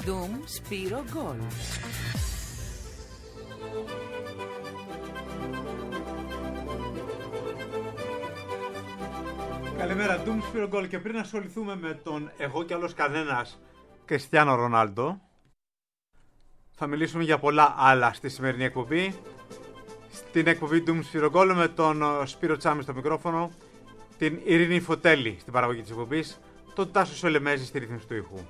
Doom Spiro Goal. Καλημέρα, Doom Spiro Goal. Και πριν ασχοληθούμε με τον εγώ κι άλλος κανένας Κριστιάνο Ρονάλντο, θα μιλήσουμε για πολλά άλλα στη σημερινή εκπομπή. Στην εκπομπή Doom Spiro Goal με τον Σπύρο Τσάμι στο μικρόφωνο, την Ειρήνη Φωτέλη στην παραγωγή της εκπομπής, τον Τάσο Σολεμέζη στη ρύθμιση του ήχου.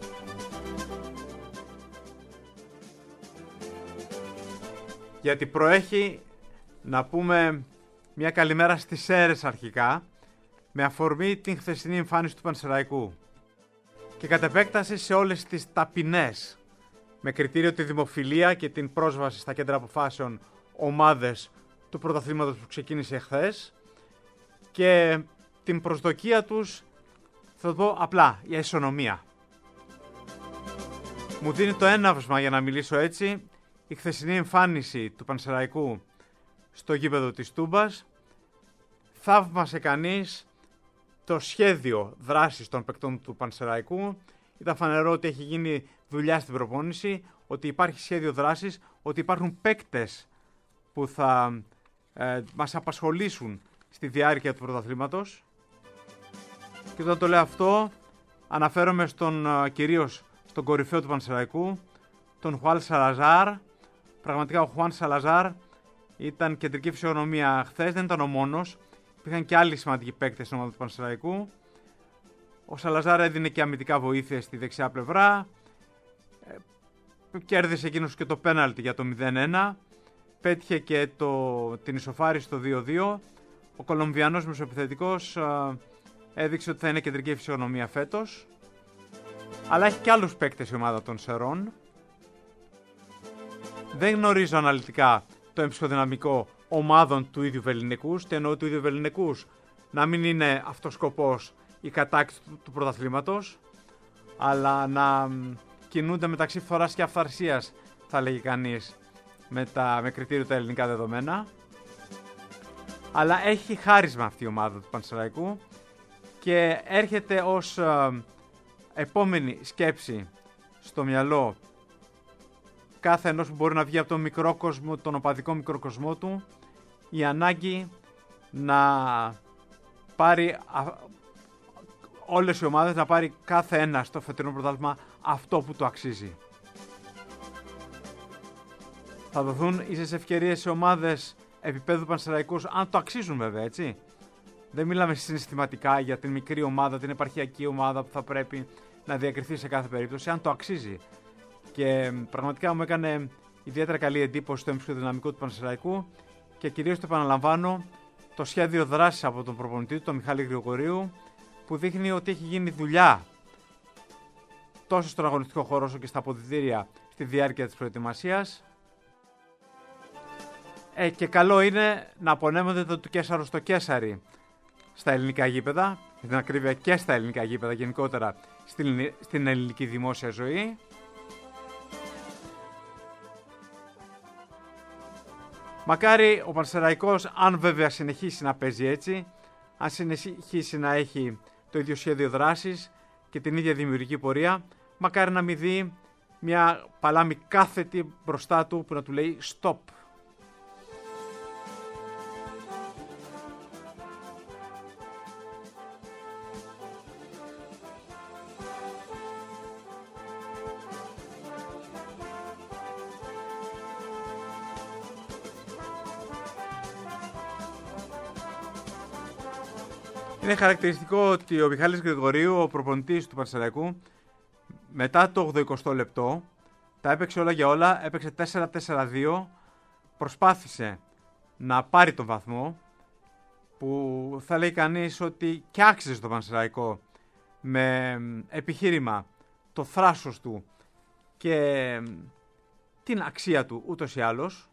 Γιατί προέχει να πούμε μια καλημέρα στις Σέρρες αρχικά, με αφορμή την χθεσινή εμφάνιση του Πανσεραϊκού και κατ' επέκταση σε όλες τις ταπεινές, με κριτήριο τη δημοφιλία και την πρόσβαση στα κέντρα αποφάσεων ομάδες του πρωταθλήματος που ξεκίνησε χθες και την προσδοκία τους, θα το πω απλά, η ισονομία. Μου δίνει το έναυσμα για να μιλήσω έτσι η χθεσινή εμφάνιση του Πανσεραϊκού στο γήπεδο της Τούμπας. Θαύμασε κανείς το σχέδιο δράσης των παικτών του Πανσεραϊκού. Ήταν φανερό ότι έχει γίνει δουλειά στην προπόνηση, ότι υπάρχει σχέδιο δράσης, ότι υπάρχουν παίκτες που θα μας απασχολήσουν στη διάρκεια του πρωταθλήματος. Και όταν το λέω αυτό, αναφέρομαι κυρίως στον κορυφαίο του Πανσεραϊκού, τον Χουάν Σαλαζάρ. Πραγματικά ο Χουάν Σαλαζάρ ήταν κεντρική φυσιογνωμία χθες, δεν ήταν ο μόνος. Υπήρχαν και άλλοι σημαντικοί παίκτες στην ομάδα του Πανσεραϊκού. Ο Σαλαζάρ έδινε και αμυντικά βοήθεια στη δεξιά πλευρά. Κέρδισε εκείνος και το πέναλτι για το 0-1. Πέτυχε και την ισοφάριση στο 2-2. Ο Κολομβιανός μεσοεπιθετικός έδειξε ότι θα είναι κεντρική φυσιογνωμία φέτος. Αλλά έχει και άλλους παίκτες η ομάδα των Σερών. Δεν γνωρίζω αναλυτικά το εμψυχοδυναμικό ομάδων του ίδιου Βελληνικούς, και εννοώ του ίδιου Βελληνικούς να μην είναι αυτός σκοπός η κατάκτηση του πρωταθλήματος, αλλά να κινούνται μεταξύ φθοράς και αυθαρσίας, θα λέγει κανείς, με κριτήριο τα ελληνικά δεδομένα. Αλλά έχει χάρισμα αυτή η ομάδα του Πανσεραϊκού και έρχεται ως επόμενη σκέψη στο μυαλό κάθε ενός που μπορεί να βγει από τον μικρό κόσμο, τον οπαδικό μικροκοσμό του, η ανάγκη να πάρει όλες οι ομάδες, να πάρει κάθε ένα στο φετινό πρωτάθλημα αυτό που του αξίζει. Θα δοθούν ίσες ευκαιρίες σε ομάδες επίπεδου Πανσεραϊκούς, αν το αξίζουν βέβαια, έτσι. Δεν μιλάμε συναισθηματικά για την μικρή ομάδα, την επαρχιακή ομάδα που θα πρέπει να διακριθεί σε κάθε περίπτωση, αν το αξίζει. Και πραγματικά μου έκανε ιδιαίτερα καλή εντύπωση το εμψυχοδυναμικό του Πανσεραϊκού και κυρίως το επαναλαμβάνω το σχέδιο δράσης από τον προπονητή του, τον Μιχάλη Γρηγορίου, που δείχνει ότι έχει γίνει δουλειά τόσο στον αγωνιστικό χώρο όσο και στα αποδυτήρια στη διάρκεια της προετοιμασίας. Και καλό είναι να απονέμονται το του Κέσαρο στο Κέσαρι στα ελληνικά γήπεδα, για την ακρίβεια και στα ελληνικά γήπεδα γενικότερα στην ελληνική δημόσια ζωή. Μακάρι ο Πανσεραϊκός, αν βέβαια συνεχίσει να παίζει έτσι, αν συνεχίσει να έχει το ίδιο σχέδιο δράσης και την ίδια δημιουργική πορεία, μακάρι να μην δει μια παλάμη κάθετη μπροστά του που να του λέει stop. Είναι χαρακτηριστικό ότι ο Μιχάλης Γρηγορίου, ο προπονητής του Πανσεραϊκού, μετά το 80 λεπτό, τα έπαιξε όλα για όλα, έπαιξε 4-4-2, προσπάθησε να πάρει τον βαθμό, που θα λέει κανείς ότι και άξιζε στο Πανσεραϊκό, με επιχείρημα το θράσος του και την αξία του ούτως ή άλλως.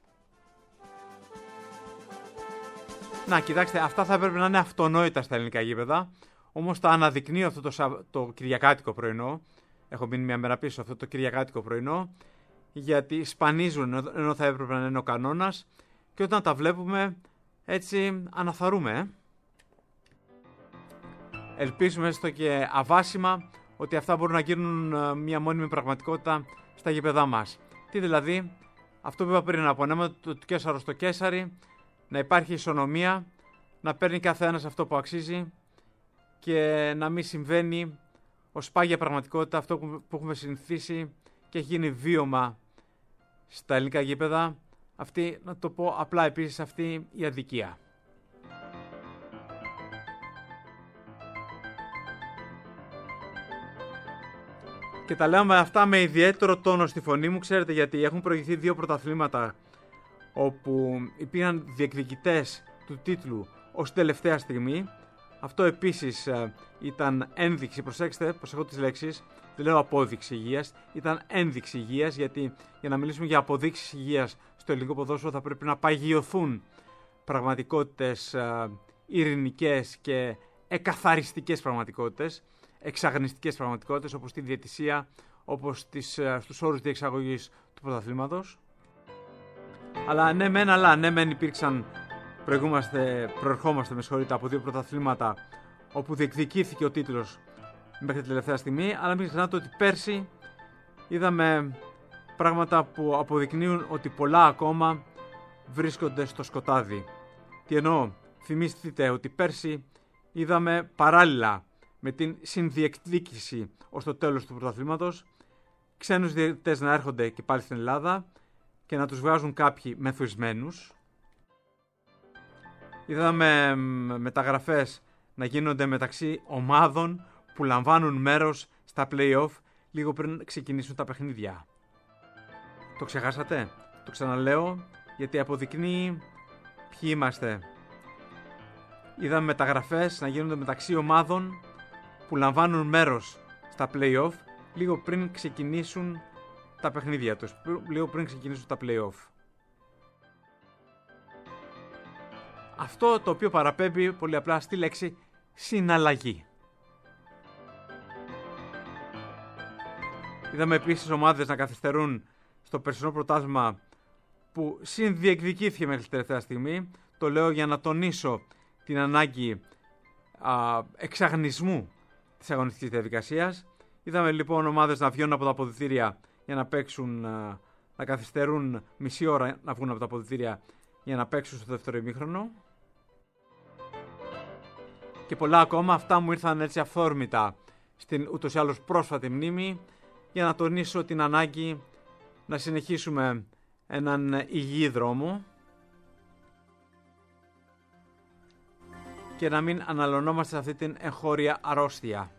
Να, κοιτάξτε, αυτά θα έπρεπε να είναι αυτονόητα στα ελληνικά γήπεδα, όμως τα αναδεικνύω αυτό το κυριακάτικο πρωινό. Έχω μείνει μια μέρα πίσω αυτό το κυριακάτικο πρωινό, γιατί σπανίζουν ενώ θα έπρεπε να είναι ο κανόνας, και όταν τα βλέπουμε έτσι αναθαρούμε. Ελπίζουμε έστω και αβάσιμα ότι αυτά μπορούν να γίνουν μια μόνιμη πραγματικότητα στα γήπεδά μας. Τι δηλαδή? Αυτό που είπα πριν, από ανέμα του Καίσαρο στο Καίσαρι, να υπάρχει ισονομία, να παίρνει κάθε ένας αυτό που αξίζει και να μην συμβαίνει ως πάγια πραγματικότητα αυτό που έχουμε συνηθίσει και έχει γίνει βίωμα στα ελληνικά γήπεδα, αυτή, να το πω απλά επίσης, αυτή η αδικία. Και τα λέω αυτά με ιδιαίτερο τόνο στη φωνή μου, ξέρετε γιατί? Έχουν προηγηθεί 2 πρωταθλήματα όπου υπήρχαν διεκδικητές του τίτλου ως τελευταία στιγμή. Αυτό επίσης ήταν ένδειξη, προσέχω τις λέξεις, δεν λέω απόδειξη υγείας, ήταν ένδειξη υγείας, γιατί για να μιλήσουμε για αποδείξεις υγείας στο ελληνικό ποδόσφαιρο θα πρέπει να παγιωθούν πραγματικότητες ειρηνικές και εκαθαριστικές πραγματικότητες, εξαγνιστικές πραγματικότητες, όπως τη διαιτησία, όπως στους όρους διεξαγωγής του πρωταθλήματος. Αλλά ναι μεν υπήρξαν, προερχόμαστε από 2 πρωταθλήματα όπου διεκδικήθηκε ο τίτλος μέχρι τη τελευταία στιγμή, αλλά μην ξεχνάτε ότι πέρσι είδαμε πράγματα που αποδεικνύουν ότι πολλά ακόμα βρίσκονται στο σκοτάδι. Τι εννοώ? Θυμήστε ότι πέρσι είδαμε παράλληλα με την συνδιεκδίκηση ως το τέλος του πρωταθλήματος ξένους διαιτητές να έρχονται και πάλι στην Ελλάδα και να τους βγάζουν κάποιοι μεθυσμένους. Είδαμε μεταγραφές να γίνονται μεταξύ ομάδων που λαμβάνουν μέρος στα play-off λίγο πριν ξεκινήσουν τα παιχνίδια. Το ξεχάσατε? Το ξαναλέω γιατί αποδεικνύει ποιοι είμαστε. Είδαμε μεταγραφές να γίνονται μεταξύ ομάδων που λαμβάνουν μέρος στα play-off λίγο πριν ξεκινήσουν τα παιχνίδια τους, λίγο πριν ξεκινήσουν τα play-off. Αυτό το οποίο παραπέμπει πολύ απλά στη λέξη συναλλαγή. Είδαμε επίσης ομάδες να καθυστερούν στο περσινό πρωτάθλημα που συνδιεκδικήθηκε μέχρι τη τελευταία στιγμή. Το λέω για να τονίσω την ανάγκη εξαγνισμού της αγωνιστικής διαδικασίας. Είδαμε λοιπόν ομάδες να βγαίνουν από τα αποδυτήρια για να παίξουν, να καθυστερούν μισή ώρα να βγουν από τα αποδυτήρια για να παίξουν στο δεύτερο ημίχρονο. Και πολλά ακόμα, αυτά μου ήρθαν έτσι αυθόρμητα στην ούτως ή άλλως πρόσφατη μνήμη για να τονίσω την ανάγκη να συνεχίσουμε έναν υγιή δρόμο και να μην αναλωνόμαστε σε αυτή την εγχώρια αρρώστια,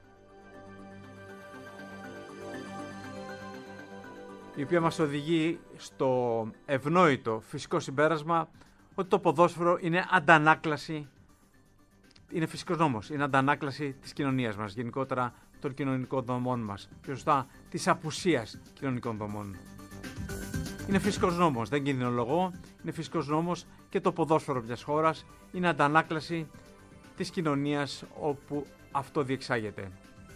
η οποία μας οδηγεί στο ευνόητο φυσικό συμπέρασμα ότι το ποδόσφαιρο είναι αντανάκλαση, είναι φυσικός νόμος, είναι αντανάκλαση της κοινωνίας μας, γενικότερα των κοινωνικών δομών μας, πιο σωστά της απουσίας κοινωνικών δομών. Είναι φυσικός νόμος, δεν κινδυνολογώ, είναι φυσικός νόμος και το ποδόσφαιρο μιας χώρας είναι αντανάκλαση της κοινωνίας όπου αυτό διεξάγεται.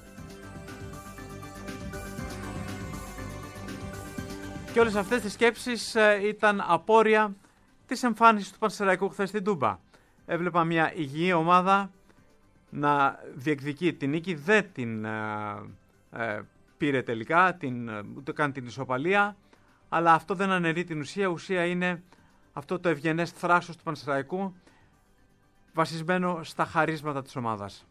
Και όλες αυτές τις σκέψεις ήταν απόρρια της εμφάνισης του Πανσεραϊκού χθες στην Τούμπα. Έβλεπα μια υγιή ομάδα να διεκδικεί την νίκη, δεν την πήρε τελικά, ούτε καν την ισοπαλία, αλλά αυτό δεν αναιρεί την ουσία. Ουσία είναι αυτό το ευγενές θράσος του Πανσεραϊκού, βασισμένο στα χαρίσματα της ομάδας.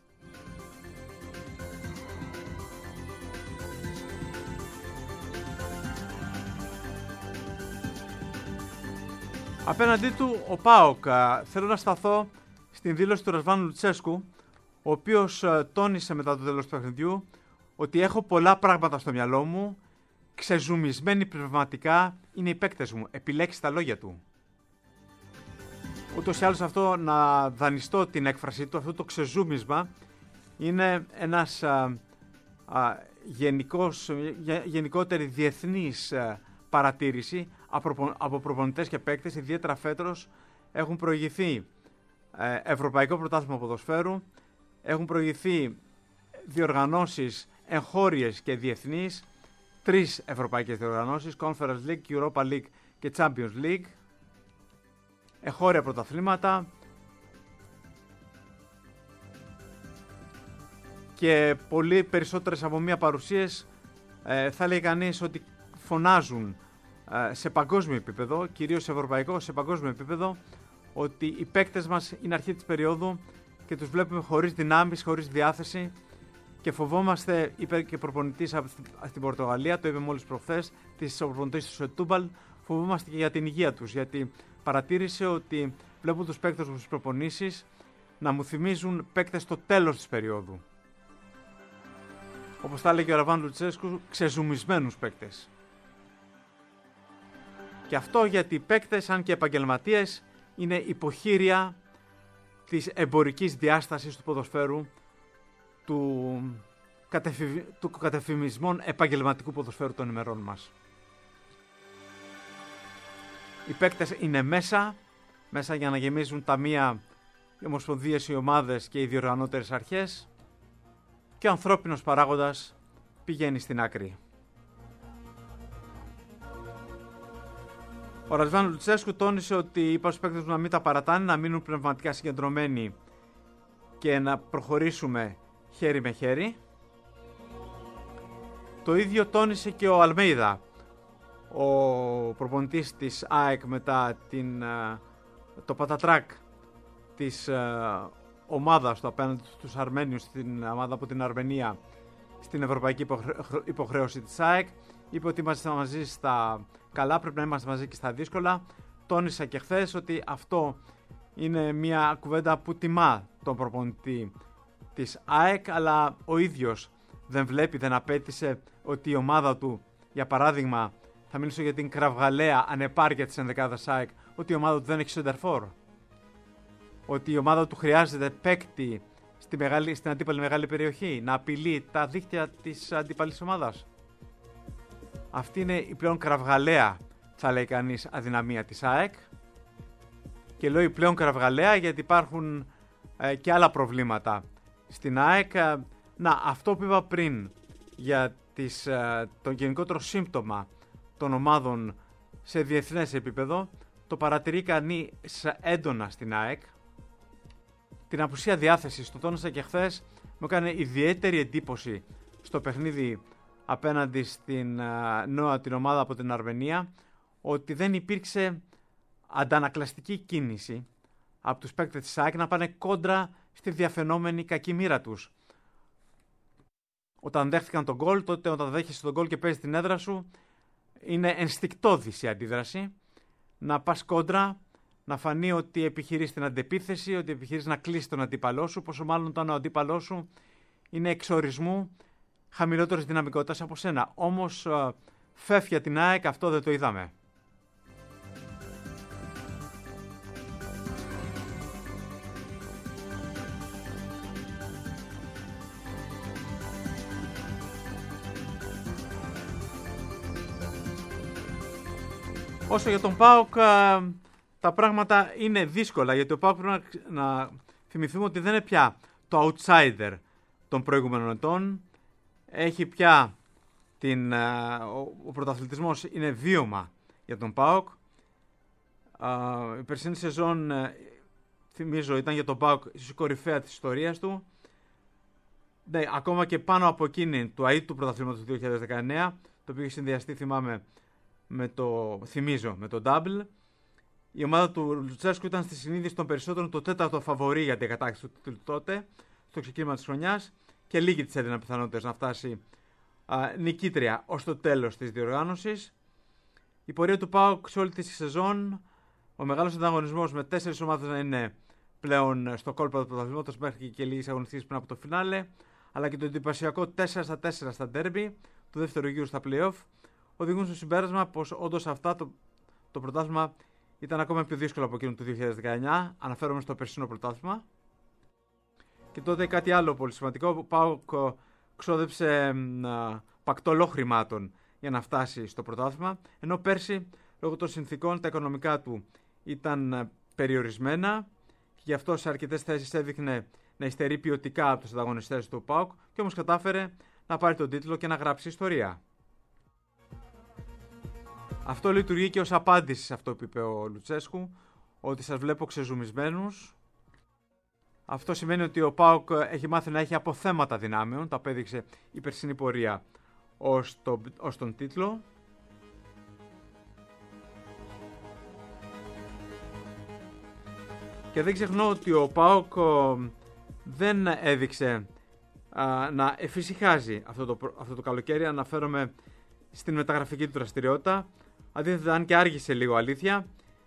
Απέναντί του ο ΠΑΟΚ. Θέλω να σταθώ στην δήλωση του Ρασβάν Λουτσέσκου, ο οποίος τόνισε μετά το τέλος του παιχνιδιού ότι έχω πολλά πράγματα στο μυαλό μου, ξεζουμισμένοι πνευματικά είναι οι παίκτες μου. Επιλέξει τα λόγια του. Ούτως ή άλλως αυτό, να δανειστώ την έκφρασή του, αυτό το ξεζούμισμα είναι ένας γενικότερη διεθνής παρατήρηση από προπονητές και παίκτες. Ιδιαίτερα φέτος έχουν προηγηθεί Ευρωπαϊκό Πρωτάθλημα Ποδοσφαίρου, έχουν προηγηθεί διοργανώσεις εγχώριες και διεθνείς, 3 ευρωπαϊκές διοργανώσεις, Conference League, Europa League και Champions League, εγχώρια πρωταθλήματα και πολύ περισσότερες από μία παρουσίες θα λέει κανείς ότι φωνάζουν σε παγκόσμιο επίπεδο, κυρίως σε ευρωπαϊκό, σε παγκόσμιο επίπεδο, ότι οι παίκτες μας είναι αρχή της περίοδου και τους βλέπουμε χωρίς δυνάμεις, χωρίς διάθεση και φοβόμαστε, είπε και προπονητής στην Πορτογαλία, το είπε μόλις προχθές, της προπονητής του Σετούμπαλ, φοβόμαστε και για την υγεία τους, γιατί παρατήρησε ότι βλέπουν τους παίκτες μου στις προπονήσεις να μου θυμίζουν παίκτες στο τέλος της περίοδου. Όπως τα έλεγε ο Ραβάν Λουτσέσκου, ξεζουμισμένους παίκτες. Και αυτό γιατί οι παίκτες, αν και επαγγελματίες, είναι υποχείρια της εμπορικής διάστασης του ποδοσφαίρου, του κατεφημισμών επαγγελματικού ποδοσφαίρου των ημερών μας. Οι παίκτες είναι μέσα για να γεμίζουν ταμεία, οι ομοσπονδίες, οι ομάδες και οι διοργανώτερες αρχές, και ο ανθρώπινος παράγοντας πηγαίνει στην άκρη. Ο Ρασβάν Λουτσέσκου τόνισε ότι είπα στους παίκτες να μην τα παρατάνε, να μείνουν πνευματικά συγκεντρωμένοι και να προχωρήσουμε χέρι με χέρι. Το ίδιο τόνισε και ο Αλμέιδα, ο προπονητής της ΑΕΚ, μετά το πατατράκ της ομάδας του απέναντι στους Αρμένιους, στην ομάδα από την Αρμενία, στην ευρωπαϊκή υποχρέωση της ΑΕΚ. Είπε ότι είμαστε μαζί στα καλά, πρέπει να είμαστε μαζί και στα δύσκολα. Τόνισα και χθες ότι αυτό είναι μια κουβέντα που τιμά τον προπονητή της ΑΕΚ, αλλά ο ίδιος δεν βλέπει, δεν απέτησε ότι η ομάδα του, για παράδειγμα, θα μιλήσω για την κραυγαλαία ανεπάρκεια της ενδεκάδας ΑΕΚ, ότι η ομάδα του δεν έχει σεντερφόρ. Ότι η ομάδα του χρειάζεται παίκτη στην αντίπαλη μεγάλη περιοχή, να απειλεί τα δίχτυα της αντίπαλης ομάδας. Αυτή είναι η πλέον κραυγαλαία, θα λέει κανείς, αδυναμία της ΑΕΚ. Και λέω η πλέον κραυγαλαία γιατί υπάρχουν και άλλα προβλήματα στην ΑΕΚ. Αυτό που είπα πριν για το γενικότερο σύμπτωμα των ομάδων σε διεθνές επίπεδο, το παρατηρεί κανείς έντονα στην ΑΕΚ. Την απουσία διάθεσης, το τόνισα και χθες, μου έκανε ιδιαίτερη εντύπωση στο παιχνίδι απέναντι στην ΝΟΑ, την ομάδα από την Αρμενία, ότι δεν υπήρξε αντανακλαστική κίνηση από τους παίκτες της ΑΕΚ να πάνε κόντρα στη διαφαινόμενη κακή μοίρα τους. Όταν δέχτηκαν τον γκολ, τότε όταν δέχεσαι τον γκολ και παίζεις την έδρα σου, είναι ενστικτώδης η αντίδραση. Να πας κόντρα, να φανεί ότι επιχειρείς την αντεπίθεση, ότι επιχειρείς να κλείσεις τον αντίπαλό σου, πόσο μάλλον όταν ο αντίπαλός σου είναι εξορισμού χαμηλότερης δυναμικότητας από σένα. Όμως φεύγει την ΑΕΚ, αυτό δεν το είδαμε. Όσο για τον ΠΑΟΚ, τα πράγματα είναι δύσκολα, γιατί ο ΠΑΟΚ πρέπει να θυμηθούμε ότι δεν είναι πια το outsider των προηγούμενων ετών. Έχει πια ο πρωταθλητισμός είναι βίωμα για τον ΠΑΟΚ. Η περσινή σεζόν, θυμίζω, ήταν για τον ΠΑΟΚ η κορυφαία της ιστορίας του. Ναι, ακόμα και πάνω από εκείνη του ΑΕΤ του πρωταθλήματος του 2019, το οποίο είχε συνδυαστεί, θυμάμαι, με τον Double. Η ομάδα του Λουτσέσκου ήταν στη συνείδηση των περισσότερων το τέταρτο φαβορί για την κατάκτηση του τίτλου τότε, στο ξεκίνημα της χρονιάς, και λίγοι της έδιναν πιθανότητες να φτάσει νικήτρια ως το τέλος της διοργάνωσης. Η πορεία του ΠΑΟΚ σε όλη τη σεζόν, ο μεγάλος ανταγωνισμός με 4 ομάδες να είναι πλέον στο κόλπο του πρωταθλήματος μέχρι και λίγες αγωνιστικές πριν από το φινάλε, αλλά και το εντυπωσιακό 4-4 στα ντέρμπι του δεύτερου γύρου στα play-off, οδηγούν στο συμπέρασμα πως όντως το πρωτάθλημα ήταν ακόμα πιο δύσκολο από εκείνο του 2019. Αναφέρομαι στο περσινό πρωτάθλημα. Και τότε κάτι άλλο πολύ σημαντικό. Ο ΠΑΟΚ ξόδεψε πακτολό χρημάτων για να φτάσει στο πρωτάθλημα. Ενώ πέρσι, λόγω των συνθήκων, τα οικονομικά του ήταν περιορισμένα. Και γι' αυτό σε αρκετές θέσεις έδειχνε να υστερεί ποιοτικά από τους ανταγωνιστές του ΠΑΟΚ. Και όμως κατάφερε να πάρει τον τίτλο και να γράψει ιστορία. Αυτό λειτουργεί και ως απάντηση σε αυτό που είπε ο Λουτσέσκου, ότι σας βλέπω ξεζουμισμένους, Αυτό σημαίνει ότι ο ΠΑΟΚ έχει μάθει να έχει αποθέματα δυνάμεων, το απέδειξε η περσινή πορεία ως τον τίτλο. Και δεν ξεχνώ ότι ο ΠΑΟΚ δεν έδειξε να εφησυχάζει αυτό το καλοκαίρι. Αναφέρομαι στην μεταγραφική του δραστηριότητα. Αντίθετα, αν και άργησε λίγο, αλήθεια,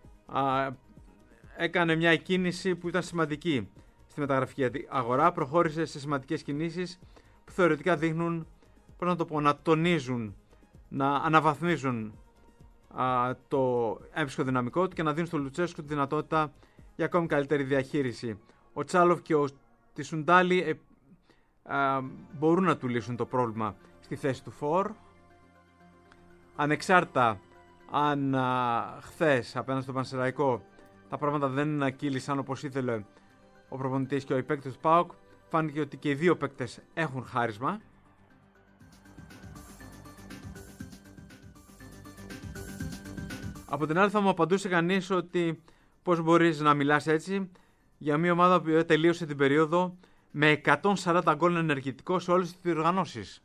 έκανε μια κίνηση που ήταν σημαντική στη μεταγραφική αγορά. Προχώρησε σε σημαντικές κινήσεις που θεωρητικά δείχνουν, πώς να το πω, να τονίζουν, να αναβαθμίζουν το έμψυχο δυναμικό του και να δίνουν στο Λουτσέσκου τη δυνατότητα για ακόμη καλύτερη διαχείριση. Ο Τσάλοφ και ο Τισουντάλη μπορούν να του λύσουν το πρόβλημα στη θέση του φορ. Ανεξάρτητα αν χθες απέναντι στο Πανσεραϊκό τα πράγματα δεν κύλησαν όπως ήθελε ο προπονητής και οι παίκτες του ΠΑΟΚ, φάνηκε ότι και οι δύο παίκτες έχουν χάρισμα. Από την άλλη θα μου απαντούσε κανείς ότι πώς μπορείς να μιλάς έτσι για μια ομάδα που τελείωσε την περίοδο με 140 γκολ ενεργητικό σε όλες τις διοργανώσεις.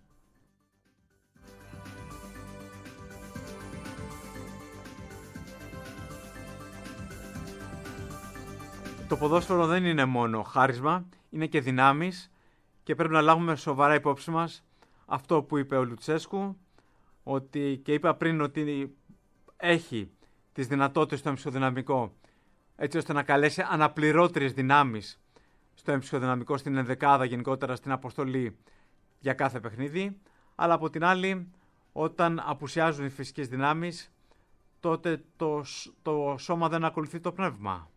Το ποδόσφαιρο δεν είναι μόνο χάρισμα, είναι και δυνάμεις και πρέπει να λάβουμε σοβαρά υπόψη μας αυτό που είπε ο Λουτσέσκου, ότι, και είπα πριν, ότι έχει τις δυνατότητες στο εμψυχοδυναμικό έτσι ώστε να καλέσει αναπληρώτριες δυνάμεις στο εμψυχοδυναμικό, στην ενδεκάδα, γενικότερα στην αποστολή για κάθε παιχνίδι, αλλά από την άλλη όταν απουσιάζουν οι φυσικές δυνάμεις τότε το σώμα δεν ακολουθεί το πνεύμα.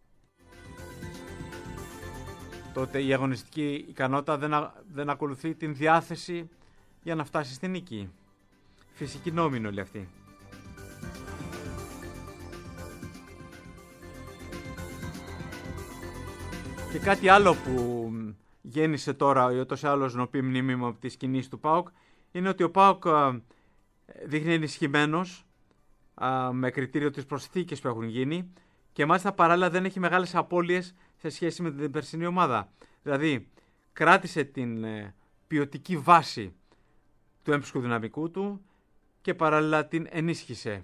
Τότε η αγωνιστική ικανότητα δεν ακολουθεί την διάθεση για να φτάσει στην νίκη. Φυσική νόμη είναι όλοι αυτοί. Και κάτι άλλο που γέννησε τώρα ή ούτως ή άλλως νοπή μνήμη από τις κινήσεις του ΠΑΟΚ είναι ότι ο ΠΑΟΚ δείχνει ενισχυμένος με κριτήριο τις προσθήκες που έχουν γίνει και μάλιστα παράλληλα δεν έχει μεγάλες απώλειες σε σχέση με την περσινή ομάδα. Δηλαδή κράτησε την ποιοτική βάση του έμψυχου δυναμικού του και παράλληλα την ενίσχυσε.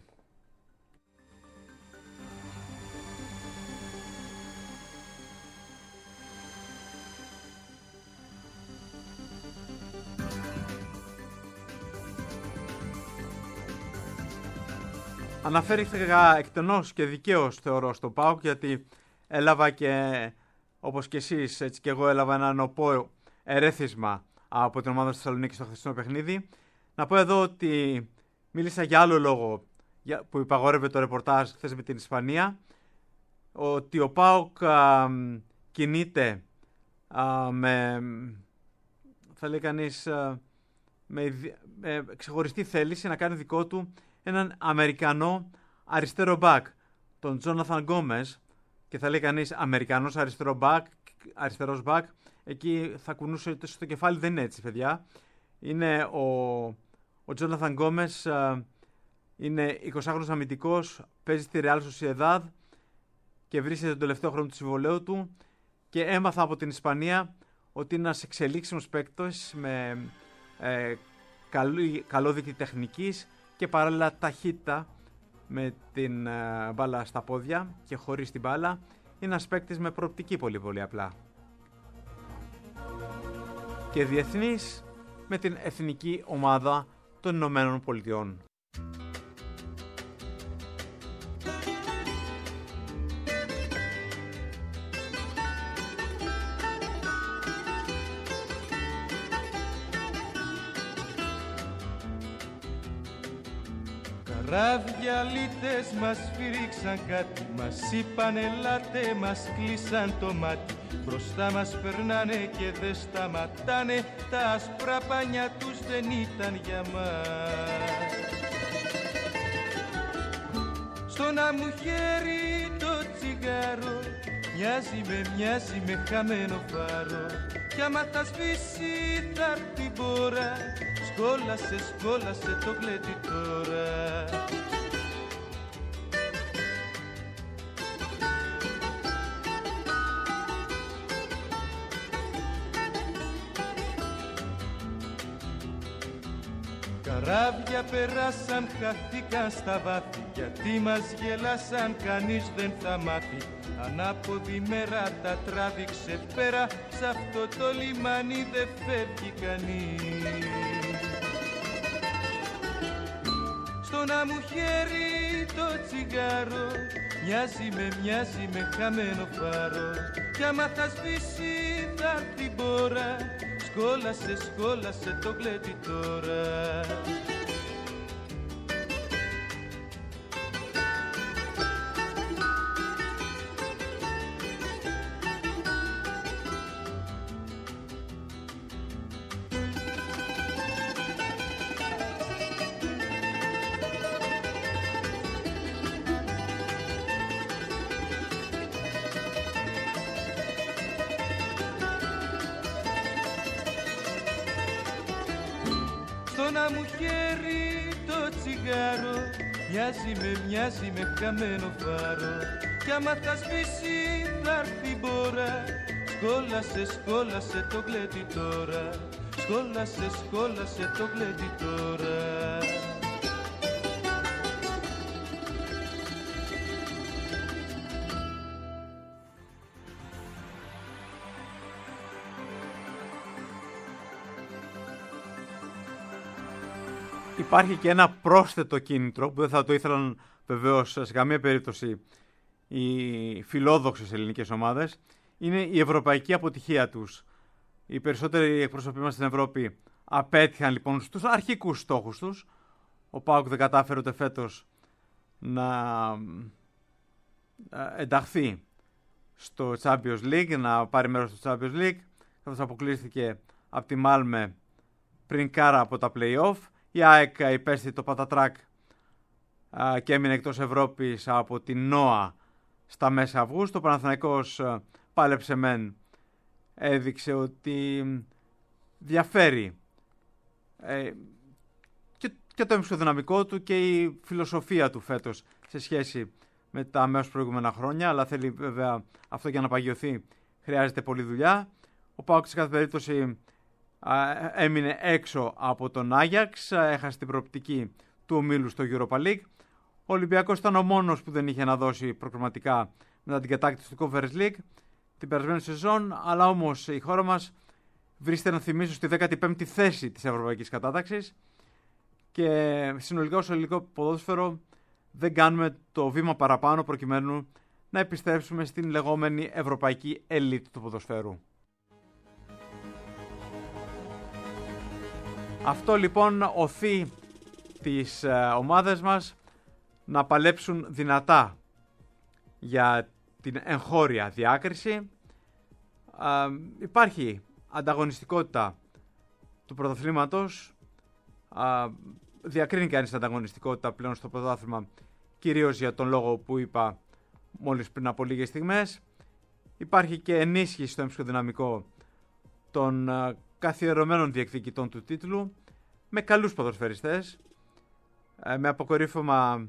Αναφέρθηκα εκτενώς και δικαίως θεωρώ στο ΠΑΟΚ, γιατί έλαβα και όπως και εσείς, έτσι και εγώ έλαβα ένα νοπό ερέθισμα από την ομάδα της Θεσσαλονίκης στο χθεσινό παιχνίδι. Να πω εδώ ότι μίλησα για άλλο λόγο που υπαγόρευε το ρεπορτάζ χθες με την Ισπανία, ότι ο ΠΑΟΚ κινείται με, θα λέει κανείς, με ξεχωριστή θέληση να κάνει δικό του έναν Αμερικανό αριστερό μπακ, τον Τζόναθαν Γκόμες, και θα λέει κανείς Αμερικανός αριστερός μπακ, εκεί θα κουνούσε στο κεφάλι, δεν είναι έτσι παιδιά. Είναι ο Τζόναθαν Γκόμες, είναι 20χρονος αμυντικός, παίζει στη Real Sociedad και βρίσκεται τον τελευταίο χρόνο του συμβολαίου του και έμαθα από την Ισπανία ότι είναι ένας εξελίξιμος παίκτης με καλό δίκτυο τεχνικής και παράλληλα ταχύτητα με την μπάλα στα πόδια και χωρίς την μπάλα. Είναι ένας παίκτης με προοπτική πολύ απλά. Και διεθνής με την εθνική ομάδα των Ηνωμένων Πολιτειών. Καράβια-λίτες μας φύριξαν κάτι, μας είπαν ελάτε, μας κλείσαν το μάτι. Μπροστά μας περνάνε και δεν σταματάνε, τα άσπρα πανιά τους δεν ήταν για μας. Στο να μου χέρι το τσιγάρο, μοιάζει με χαμένο φάρο. Κι άμα θα σβήσει θα έρθει μπόρα, σκόλασε το γλέτι τώρα. Βράδια περάσαν, χαθήκαν στα βάθη, γιατί μας γελάσαν, κανείς δεν θα μάθει. Ανάποδη μέρα τα τράβηξε πέρα, σ' αυτό το λιμάνι δεν φεύγει κανείς. Στο να μου χέρι το τσιγάρο, μοιάζει με χαμένο φάρο. Κι άμα θα σβήσει θα έρθει μπόρα, σκόλασε το γλέντι τώρα. Να μου χέρι το τσιγάρο, μοιάζει με χαμένο φάρο. Κι άμα θα σβήσει θα έρθει μπόρα, σκόλασε το γλέντι τώρα. Σκόλασε το γλέντι τώρα. Υπάρχει και ένα πρόσθετο κίνητρο που δεν θα το ήθελαν βεβαίως σε καμία περίπτωση οι φιλόδοξες ελληνικές ομάδες. Είναι η ευρωπαϊκή αποτυχία τους. Οι περισσότεροι εκπρόσωποι μας στην Ευρώπη απέτυχαν λοιπόν στους αρχικούς στόχους τους. Ο ΠΑΟΚ δεν κατάφερε ούτε φέτος να ενταχθεί στο Champions League, να πάρει μέρος στο Champions League, καθώς αποκλείστηκε από τη Μάλμε πριν κάρα από τα play-off. Η ΑΕΚ υπέστη το πατατράκ και έμεινε εκτός Ευρώπης από την ΝΟΑ στα μέσα Αυγούστου. Ο Παναθηναϊκός πάλεψε μεν, έδειξε ότι διαφέρει και το εμψοδυναμικό του και η φιλοσοφία του φέτος σε σχέση με τα αμέσως προηγούμενα χρόνια, αλλά θέλει βέβαια αυτό για να παγιωθεί, χρειάζεται πολλή δουλειά. Ο ΠΑΟΚ σε κάθε περίπτωση έμεινε έξω από τον Άγιαξ, έχασε την προοπτική του ομίλου στο Europa League. Ο Ολυμπιακός ήταν ο μόνος που δεν είχε να δώσει προκριματικά μετά την κατάκτηση του Conference League την περασμένη σεζόν, αλλά όμως η χώρα μας βρίσκεται, να θυμίσω, στη 15η θέση της ευρωπαϊκής κατάταξης και συνολικά ως ελληνικό ποδόσφαιρο δεν κάνουμε το βήμα παραπάνω προκειμένου να επιστρέψουμε στην λεγόμενη ευρωπαϊκή ελίτ του ποδοσφαίρου. Αυτό λοιπόν οθεί τις ομάδες μας να παλέψουν δυνατά για την εγχώρια διάκριση. Υπάρχει ανταγωνιστικότητα του πρωταθλήματος. Διακρίνει κανείς την ανταγωνιστικότητα πλέον στο πρωτάθλημα, κυρίως για τον λόγο που είπα μόλις πριν από λίγες στιγμές. Υπάρχει και ενίσχυση στο εμψυχοδυναμικό των καθιερωμένων διεκδικητών του τίτλου, με καλούς ποδοσφαιριστές, με αποκορύφωμα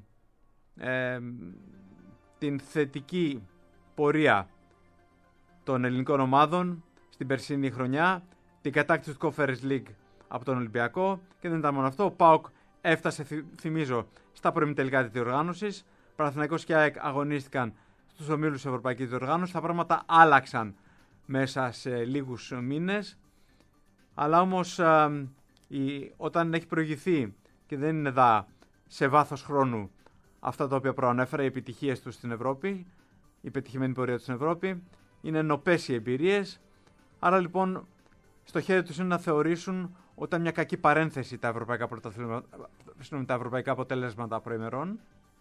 την θετική πορεία των ελληνικών ομάδων στην περσίνη χρονιά, την κατάκτηση του Conference League από τον Ολυμπιακό, και δεν ήταν μόνο αυτό. Ο ΠΑΟΚ έφτασε, θυμίζω, στα προημιτελικά της διοργάνωσης. Παναθηναϊκός και ΑΕΚ αγωνίστηκαν στους ομίλους της Ευρωπαϊκής Διοργάνωσης. Τα πράγματα άλλαξαν μέσα σε λίγους μήνες. Αλλά όμως όταν έχει προηγηθεί και δεν είναι εδώ σε βάθος χρόνου αυτά τα οποία προανέφερα, οι επιτυχίες του στην Ευρώπη, η πετυχημένη πορεία του στην Ευρώπη, είναι νοπές οι εμπειρίες. Άρα λοιπόν στο χέρι τους είναι να θεωρήσουν ότι ήταν μια κακή παρένθεση τα ευρωπαϊκά αποτελέσματα προημερών.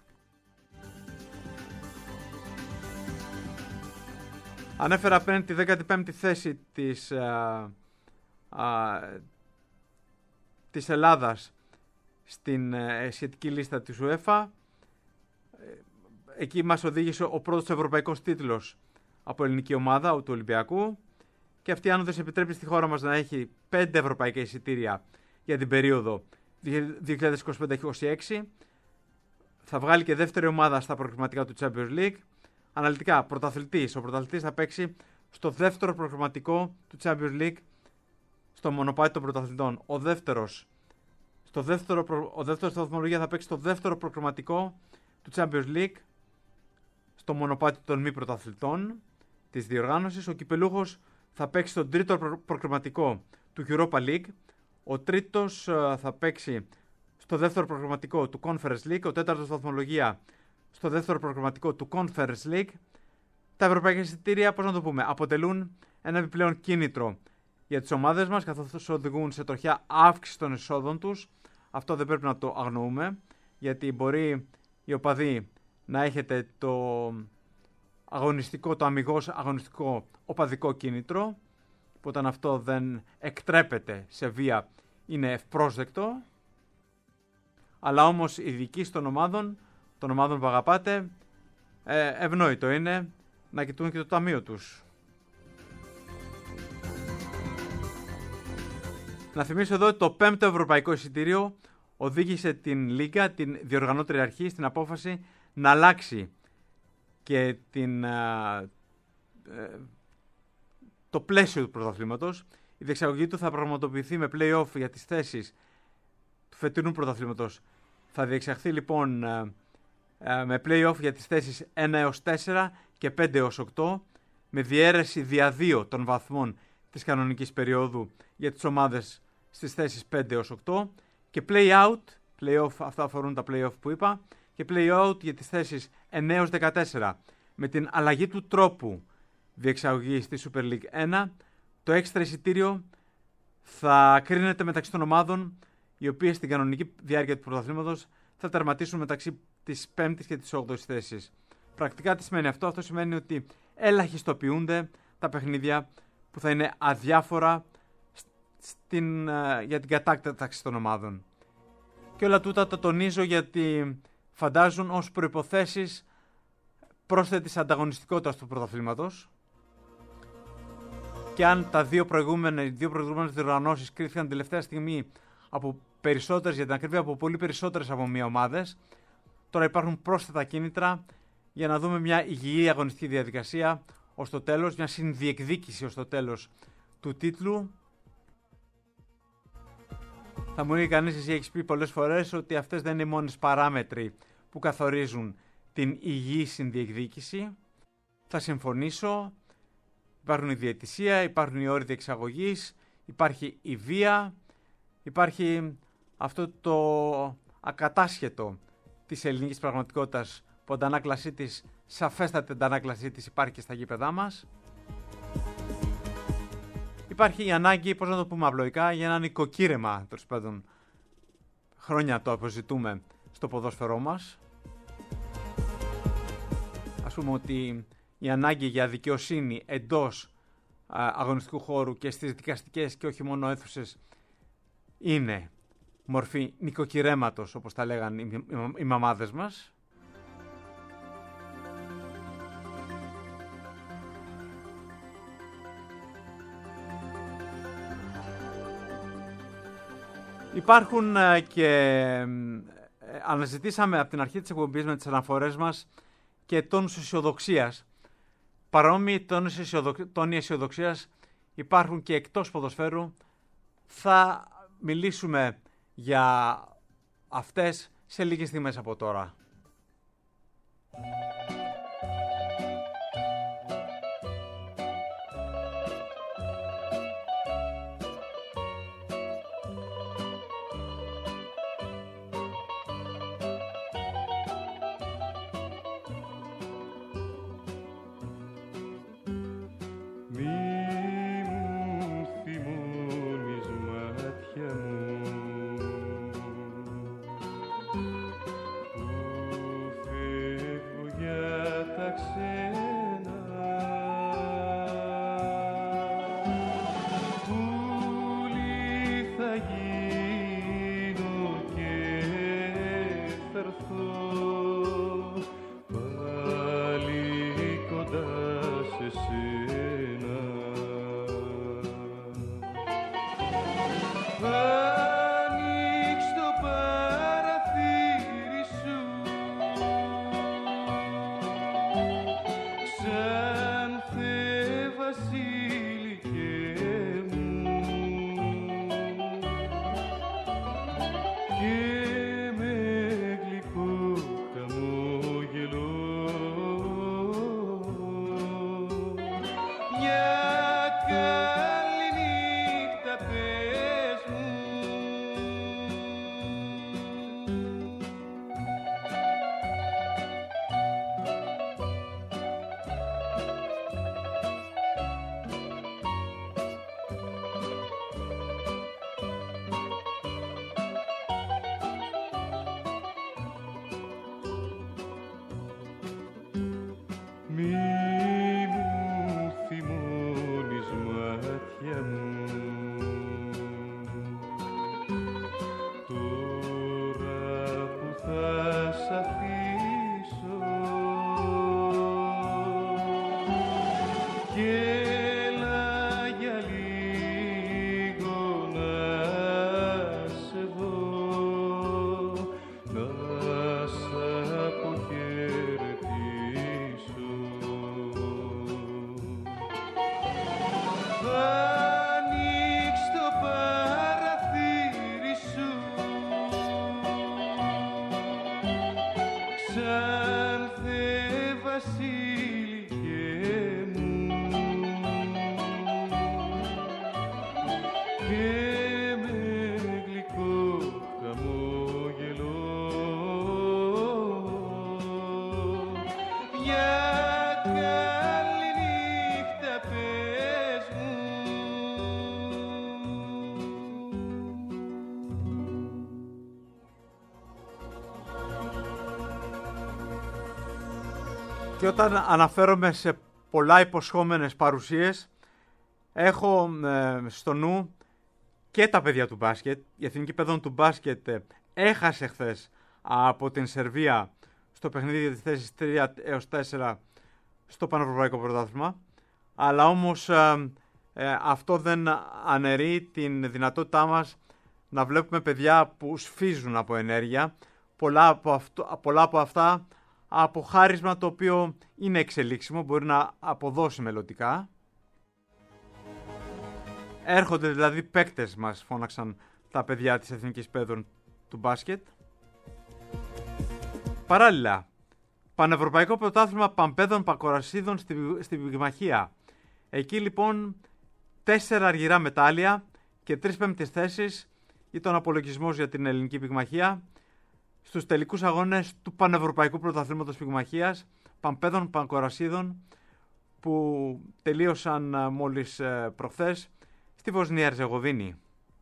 Ανέφερα πριν τη 15η θέση της Ελλάδας στην σχετική λίστα της UEFA. Εκεί μας οδήγησε ο πρώτος ευρωπαϊκός τίτλος από ελληνική ομάδα, του Ολυμπιακού, και αυτή η άνοδος επιτρέπει στη χώρα μας να έχει 5 ευρωπαϊκά εισιτήρια για την περίοδο 2025-2026. Θα βγάλει και δεύτερη ομάδα στα προκριματικά του Champions League. Αναλυτικά, ο πρωταθλητής θα παίξει στο δεύτερο προκριματικό του Champions League, στο μονοπάτι των πρωταθλητών. Ο δεύτερος Ο δεύτερος στα βαθμολογία θα παίξει το δεύτερο προκριματικό του Champions League στο μονοπάτι των μη πρωταθλητών της διοργάνωσης. Ο κυπελούχος θα παίξει τον τρίτο προκριματικό του Europa League. Ο τρίτος θα παίξει στο δεύτερο προκριματικό του Conference League. Ο τέταρτος βαθμολογία στο δεύτερο προκριματικό του Conference League. Τα ευρωπαϊκά εισιτήρια, πώς να το πούμε, αποτελούν ένα επιπλέον κίνητρο για τις ομάδες μας, καθώς οδηγούν σε τροχιά αύξηση των εισόδων τους. Αυτό δεν πρέπει να το αγνοούμε, γιατί μπορεί οι οπαδοί να έχετε το αμιγώς αγωνιστικό οπαδικό κίνητρο, που όταν αυτό δεν εκτρέπεται σε βία είναι ευπρόσδεκτο. Αλλά όμως οι διοικήσεις των ομάδων που αγαπάτε, ευνόητο είναι να κοιτούν και το ταμείο τους. Να θυμίσω εδώ ότι το 5ο Ευρωπαϊκό Εισιτήριο οδήγησε την Λίγκα, την διοργανώτρια αρχή, στην απόφαση να αλλάξει και το πλαίσιο του πρωταθλήματος. Η διεξαγωγή του θα πραγματοποιηθεί με play-off για τις θέσεις του φετινού πρωταθλήματος. Θα διεξαχθεί λοιπόν με play-off για τις θέσεις 1 έως 4 και 5 έως 8, με διαίρεση δια 2 των βαθμών της κανονικής περίοδου για τις ομάδες στις θέσεις 5 έως 8 και play-off, αυτά αφορούν τα play-off που είπα, και play-out για τις θέσεις 9 έως 14. Με την αλλαγή του τρόπου διεξαγωγής στη Super League 1, το έξτρα εισιτήριο θα κρίνεται μεταξύ των ομάδων οι οποίες στην κανονική διάρκεια του πρωταθλήματος θα τερματίσουν μεταξύ της 5ης και της 8ης θέσης. Πρακτικά τι σημαίνει αυτό? Αυτό σημαίνει ότι ελαχιστοποιούνται τα παιχνίδια που θα είναι αδιάφορα για την κατάταξη των ομάδων. Και όλα τούτα το τονίζω γιατί φαντάζουν ως προϋποθέσεις πρόσθετης ανταγωνιστικότητας του πρωταθλήματος. Και αν οι δύο προηγούμενες διοργανώσεις κρίθηκαν τελευταία στιγμή από περισσότερες, για την ακρίβεια από πολύ περισσότερες από μία ομάδες, τώρα υπάρχουν πρόσθετα κίνητρα για να δούμε μια υγιή αγωνιστική διαδικασία ως το τέλος, μια συνδιεκδίκηση ως το τέλος του τίτλου. Θα μου λέει κανείς, εσύ έχεις πει πολλές φορές ότι αυτές δεν είναι οι μόνες παράμετροι που καθορίζουν την υγιή συνδιεκδίκηση. Θα συμφωνήσω. Υπάρχουν η διαιτησία, υπάρχουν οι όροι διεξαγωγής, υπάρχει η βία, υπάρχει αυτό το ακατάσχετο της ελληνικής πραγματικότητας που αντανάκλασή της, σαφέστατη αντανάκλασή της υπάρχει και στα γήπεδά μας. Υπάρχει η ανάγκη, πώς να το πούμε απλοϊκά, για ένα νοικοκύρεμα, τέλος πάντων, χρόνια το αποζητούμε στο ποδόσφαιρό μας. Ας πούμε ότι η ανάγκη για δικαιοσύνη εντός αγωνιστικού χώρου και στις δικαστικές και όχι μόνο αίθουσες είναι μορφή νοικοκυρέματος, όπως τα λέγαν οι μαμάδες μας. Υπάρχουν και αναζητήσαμε από την αρχή της εκπομπής με τις αναφορές μας και τόνους αισιοδοξίας. Παρόμοιοι τόνοι αισιοδοξίας υπάρχουν και εκτός ποδοσφαίρου. Θα μιλήσουμε για αυτές σε λίγες στιγμές από τώρα. σαν Θε Βασίλικε μου και με γλυκό χαμόγελο για καλή νύχτα πες μου. Και όταν αναφέρομαι σε πολλά υποσχόμενες παρουσίες, έχω στο νου και τα παιδιά του μπάσκετ. Η Εθνική Παιδών του μπάσκετ έχασε χθες από την Σερβία στο παιχνίδι για τις θέσεις 3 έως 4 στο Πανευρωπαϊκό Πρωτάθλημα. Αλλά όμως αυτό δεν αναιρεί την δυνατότητά μας να βλέπουμε παιδιά που σφίζουν από ενέργεια. Πολλά από αυτά από χάρισμα το οποίο είναι εξελίξιμο, μπορεί να αποδώσει μελλοντικά. Έρχονται δηλαδή παίκτες, μας φώναξαν τα παιδιά της Εθνικής Παιδών του μπάσκετ. Παράλληλα, Πανευρωπαϊκό Πρωτάθλημα Παμπέδων Πακορασίδων στην πυγμαχία. Εκεί λοιπόν 4 αργυρά μετάλλια και 3 πέμπτες θέσεις ήταν ο απολογισμός για την ελληνική πυγμαχία στους τελικούς αγώνες του Πανευρωπαϊκού Πρωταθλήματος Πυγμαχίας Παμπέδων Πακορασίδων που τελείωσαν μόλις προχθές στη Βοσνία Ερζεγοβίνη.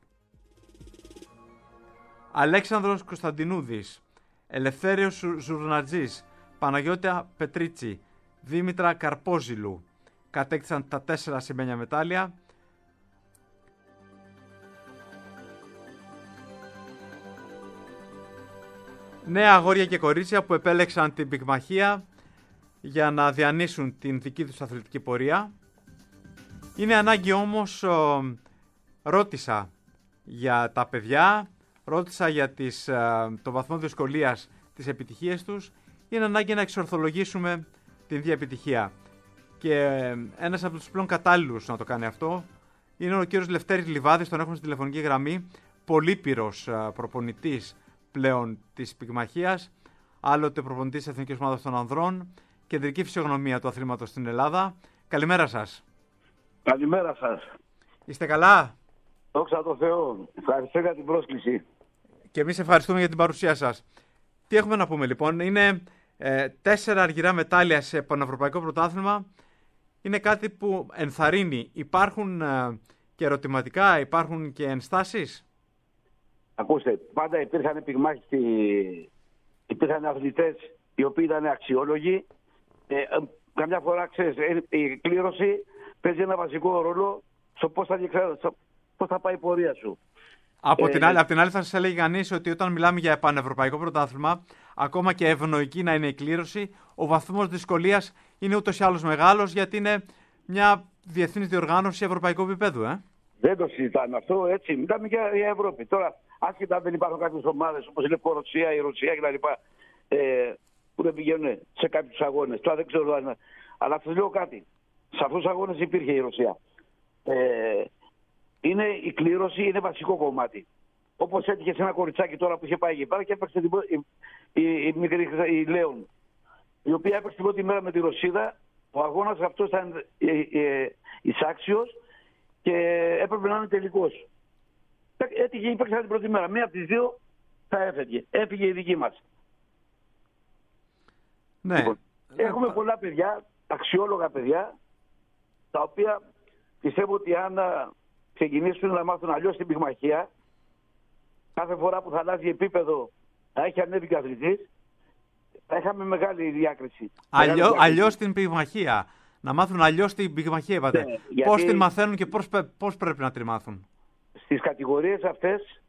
Αλέξανδρος Κωνσταντινούδης, Ελευθέριος Ζουρνατζής, Παναγιώτα Πετρίτσι, Δήμητρα Καρπόζηλου κατέκτησαν τα 4 σημαίνια μετάλλια. Νέα αγόρια και κορίτσια που επέλεξαν την πυγμαχία για να διανύσουν την δική τους αθλητική πορεία. Είναι ανάγκη όμως, ρώτησα για τα παιδιά, ρώτησα για το βαθμό δυσκολίας της επιτυχίας τους, είναι ανάγκη να εξορθολογήσουμε την ίδια επιτυχία. Και ένας από τους πλέον κατάλληλους να το κάνει αυτό είναι ο κύριος Λευτέρης Λιβάδης, τον έχουμε στη τηλεφωνική γραμμή, πολύπειρος προπονητής πλέον της πυγμαχίας, άλλοτε προπονητής της Εθνικής Ομάδας των Ανδρών, κεντρική φυσιογνωμία του αθλήματος στην Ελλάδα. Καλημέρα σας. Καλημέρα σας. Είστε καλά? Δόξα τω Θεώ. Ευχαριστώ για την πρόσκληση. Και εμείς ευχαριστούμε για την παρουσία σας. Τι έχουμε να πούμε λοιπόν? Είναι 4 αργυρά μετάλλια σε Πανευρωπαϊκό Πρωτάθλημα. Είναι κάτι που ενθαρρύνει. Υπάρχουν και ερωτηματικά, υπάρχουν και ενστάσεις. Ακούστε, πάντα υπήρχαν πυγμάχοι, υπήρχαν αθλητές οι οποίοι ήταν αξιόλογοι. Καμιά φορά, ξέρεις, η κλήρωση παίζει ένα βασικό ρόλο στο πώς θα πάει η πορεία σου. Απ' την άλλη θα σας έλεγε κανείς ότι όταν μιλάμε για πανευρωπαϊκό πρωτάθλημα, ακόμα και ευνοϊκή να είναι η κλήρωση, ο βαθμός δυσκολίας είναι ούτως ή άλλως μεγάλος, γιατί είναι μια διεθνής διοργάνωση ευρωπαϊκού επίπεδου. Δεν το συζητάμε αυτό, έτσι. Μιλάμε για Ευρώπη. Τώρα, άσχετα αν δεν υπάρχουν κάποιες ομάδες όπως είναι η Ρωσία, η Ρωσία κτλ. Που δεν πηγαίνουν σε κάποιους αγώνες. Τώρα δεν ξέρω αν. Αλλά σας λέω κάτι. Σε αυτούς τους αγώνες υπήρχε η Ρωσία. Είναι η κλήρωση, είναι βασικό κομμάτι. Όπως έτυχε σε ένα κοριτσάκι τώρα που είχε πάει εκεί πέρα και έπαιξε η μικρή η Λέων, η οποία έπαιξε την πρώτη μέρα με τη Ρωσίδα. Ο αγώνας αυτός ήταν εισάξιος και έπρεπε να είναι τελικός. Έτυχε, υπήρξε την πρώτη μέρα. Μία από τις δύο θα έφευγε. Έφυγε η δική μας. Ναι. Λοιπόν, έχουμε πολλά παιδιά, αξιόλογα παιδιά, τα οποία πιστεύω ότι αν ξεκινήσουν να μάθουν αλλιώς την πυγμαχία, κάθε φορά που θα αλλάζει επίπεδο, θα έχει ανέβει και αθλητής, θα είχαμε μεγάλη διάκριση. Αλλιώς την πυγμαχία. Να μάθουν αλλιώς την πυγμαχία, είπατε. Ναι, πώς την μαθαίνουν και πώς πρέπει να την μάθουν? Στις κατηγορίες αυτές,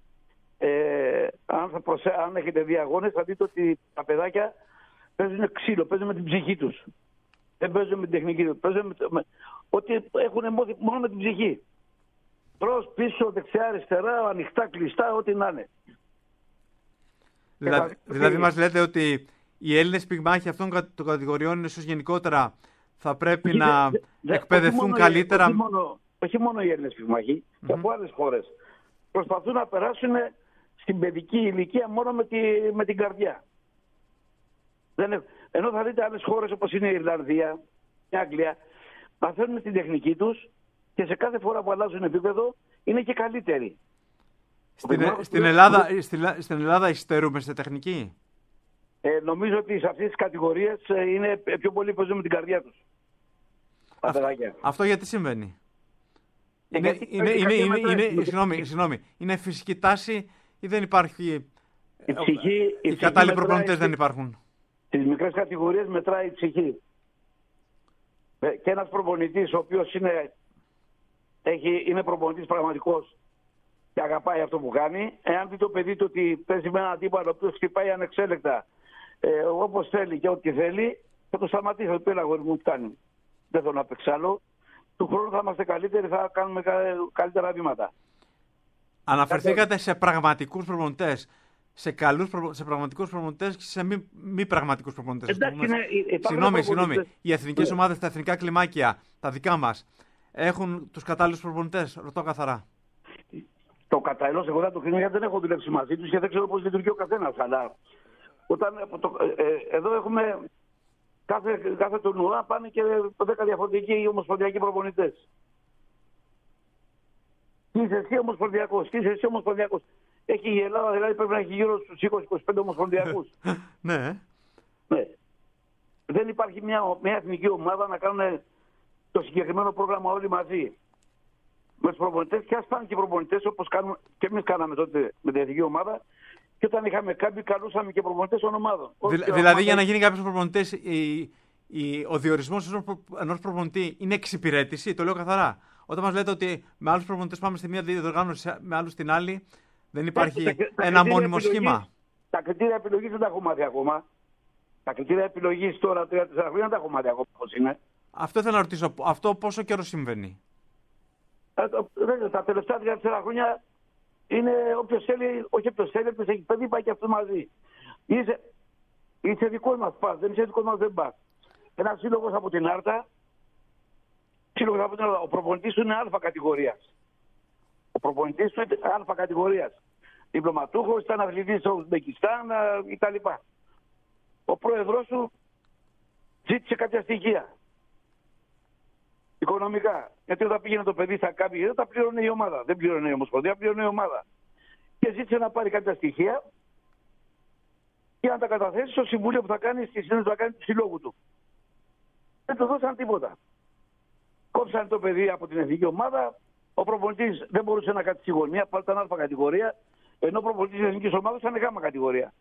αν έχετε δει αγώνες, θα δείτε ότι τα παιδάκια παίζουν ξύλο, παίζουν με την ψυχή τους. Δεν παίζουν με την τεχνική τους. Παίζουν ότι έχουν μόνο με την ψυχή. Προς, πίσω, δεξιά, αριστερά, ανοιχτά, κλειστά, ό,τι να είναι. Δηλαδή μας λέτε ότι οι Έλληνες πυγμάχοι αυτών των κατηγοριών, ίσως γενικότερα, θα πρέπει να εκπαιδευτούν καλύτερα. Όχι μόνο οι Έλληνες πυγμάχοι, και από άλλες χώρες. Προσπαθούν να περάσουν στην παιδική ηλικία μόνο με την καρδιά. Ενώ θα δείτε άλλες χώρες όπως είναι η Ιρλανδία, η Αγγλία, μαθαίνουν την τεχνική τους και σε κάθε φορά που αλλάζουν επίπεδο είναι και καλύτεροι. Στην Ελλάδα υστερούμε σε τεχνική. Νομίζω ότι σε αυτές τις κατηγορίες είναι πιο πολύ παίζουν με την καρδιά τους. Αυτό γιατί συμβαίνει? Συγγνώμη, είναι φυσική τάση ή δεν υπάρχει? Οι κατάλληλοι προπονητές δεν υπάρχουν. Στις μικρές κατηγορίες μετράει η ψυχή. Και ένας προπονητής ο οποίος είναι προπονητής πραγματικός και αγαπάει αυτό που κάνει, εάν δει το παιδί του ότι παίζει με έναν αντίπαλο ο οποίος χτυπάει ανεξέλεκτα όπως θέλει και ό,τι θέλει, θα το σταματήσει. Θα του πει: αγόρι μου, φτάνει. Δεν θέλω να παίξω άλλο. Του χρόνου θα είμαστε καλύτεροι, θα κάνουμε καλύτερα βήματα. Αναφερθήκατε σε πραγματικούς προπονητές. Σε πραγματικούς προπονητές και σε μη πραγματικούς προπονητές. Συγγνώμη. Οι εθνικές ομάδες, τα εθνικά κλιμάκια, τα δικά μας, έχουν τους κατάλληλους προπονητές? Ρωτώ καθαρά. Το κατάλληλος, εγώ δεν το κρίνω γιατί δεν έχω δουλέψει μαζί τους και δεν ξέρω πώς λειτουργεί ο καθένας. Αλλά εδώ έχουμε κάθε τουρνουά πάνε και 10 διαφορετικοί ομοσπονδιακοί προπονητές. Τι είσαι εσύ ομοσπονδιακός. Έχει η Ελλάδα, δηλαδή πρέπει να έχει γύρω στους 20-25 ομοσπονδιακούς. Ναι. Δεν υπάρχει μια εθνική ομάδα να κάνουν το συγκεκριμένο πρόγραμμα όλοι μαζί. Με τους προπονητές, και ας πάνε και οι προπονητές όπως κάνουν και εμείς κάναμε τότε με την εθνική ομάδα. Και όταν είχαμε κάποιοι, καλούσαμε και προπονητές των ομάδων. Δηλαδή, για να γίνει κάποιος προπονητής, ο διορισμός ενός προπονητή είναι εξυπηρέτηση, το λέω καθαρά. Όταν μας λέτε ότι με άλλους προπονητές πάμε στη μία διοργάνωση, με άλλους στην άλλη, δεν υπάρχει ένα μόνιμο σχήμα? Τα κριτήρια επιλογής δεν τα έχω μάθει ακόμα. Τα κριτήρια επιλογής τώρα 3-4 χρόνια δεν τα έχω μάθει ακόμα πώς είναι. Αυτό ήθελα να ρωτήσω. Αυτό πόσο καιρό συμβαίνει? Τα τελευταία 3-4 χρόνια είναι όποιος θέλει, όχι όποιος θέλει, όποιος έχει παιδί πάει και αυτό μαζί. Είσαι δικός μας πας, δεν είσαι δικός μας δεν πας. Ένας σύλλογος από την Άρτα, ο προπονητής του είναι α κατηγορίας. Ο προπονητής του είναι α κατηγορίας. Διπλωματούχος, ήταν αθλητής στο Ουσμπεκιστάν κτλ. Ο πρόεδρος του ζήτησε κάποια στοιχεία. Οικονομικά. Γιατί όταν πήγαινε το παιδί στα κάποια, τα πλήρωνε η ομάδα. Δεν πλήρωνε η Ομοσπονδία, πλήρωνε η ομάδα. Και ζήτησε να πάρει κάποια στοιχεία και να τα καταθέσει στο συμβούλιο που θα κάνει, στη συνέντευξη που θα κάνει του συλλόγου του. Δεν του δώσαν τίποτα. Κόψαν το παιδί από την εθνική ομάδα. Ο προπονητής δεν μπορούσε να κάτσει στη γωνία, πάλι ήταν α κατηγορία, ενώ ο προπονητής της εθνικής ομάδας ήταν γ κατηγορία.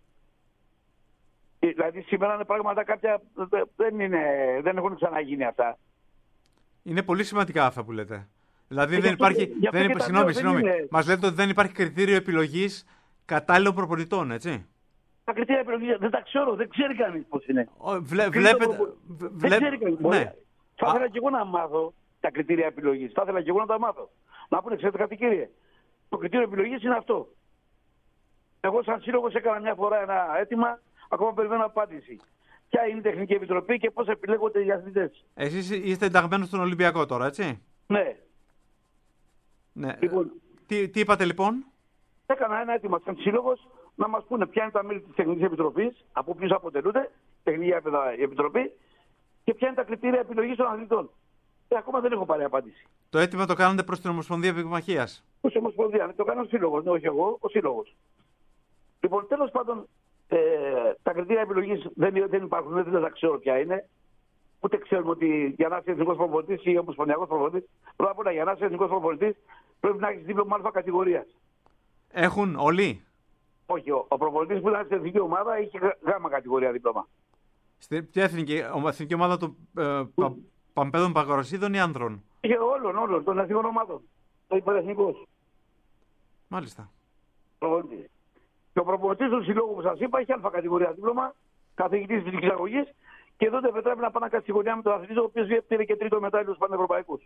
Δηλαδή σήμερα είναι πράγματα κάποια δεν έχουν ξαναγίνει αυτά. Είναι πολύ σημαντικά αυτά που λέτε. Δηλαδή δεν υπάρχει. Συγγνώμη. Μας λέτε ότι δεν υπάρχει κριτήριο επιλογής κατάλληλων προπονητών, έτσι. Τα κριτήρια επιλογής δεν τα ξέρω, δεν ξέρει κανείς πώς είναι. Δεν ξέρει κανείς. Ναι. Θα ήθελα και εγώ να μάθω τα κριτήρια επιλογής. Θα ήθελα και εγώ να τα μάθω. Να πούνε, ξέρετε κάτι κύριε, το κριτήριο επιλογής είναι αυτό. Εγώ σαν σύλλογος έκανα μια φορά ένα αίτημα, ακόμα περιμένω απάντηση. Ποια είναι η Τεχνική Επιτροπή και πώς επιλέγονται οι αθλητές. Εσείς είστε ενταγμένος στον Ολυμπιακό τώρα, έτσι. Ναι. Λοιπόν, τι είπατε λοιπόν? Έκανα ένα αίτημα σαν σύλλογος να μας πούνε ποια είναι τα μέλη της Τεχνικής Επιτροπής, από ποιους αποτελούνται, Τεχνική Επιτροπή, και ποια είναι τα κριτήρια επιλογής των αθλητών. Ακόμα δεν έχω πάρει απάντηση. Το αίτημα το κάνετε προς την Ομοσπονδία Πυγμαχίας? Προς την Ομοσπονδία, το κάνω ο σύλλογος, όχι εγώ, ο σύλλογος. Λοιπόν, τέλος πάντων, τα κριτήρια επιλογής δεν υπάρχουν, δεν τα ξέρω ποια είναι. Ούτε ξέρουμε ότι για να είσαι εθνικός προπονητής ή ομοσπονδιακός προπονητής, πρώτα απ' όλα για να είσαι εθνικός προπονητής πρέπει να έχεις δίπλωμα α κατηγορίας. Έχουν όλοι? Όχι, ο προπονητής που ήταν στην εθνική ομάδα είχε γ κατηγορία δίπλωμα. Ποια εθνική ομάδα των Παμπέδων Παγκοροσίδων ή άνδρων? Είχε όλων των εθνικών ομάδων. Το υπερεθνικός. Μάλιστα. Προπονητής. Και ο προπονητής του συλλόγου που σας είπα είχε α κατηγορία δίπλωμα, καθηγητής της εξαγωγής, και εδώ δεν επιτρέπει να πάνε να κάτσει στη γωνιά με τον αθλητή, ο οποίος πήρε και τρίτο μετάλλιο στους πανευρωπαϊκούς.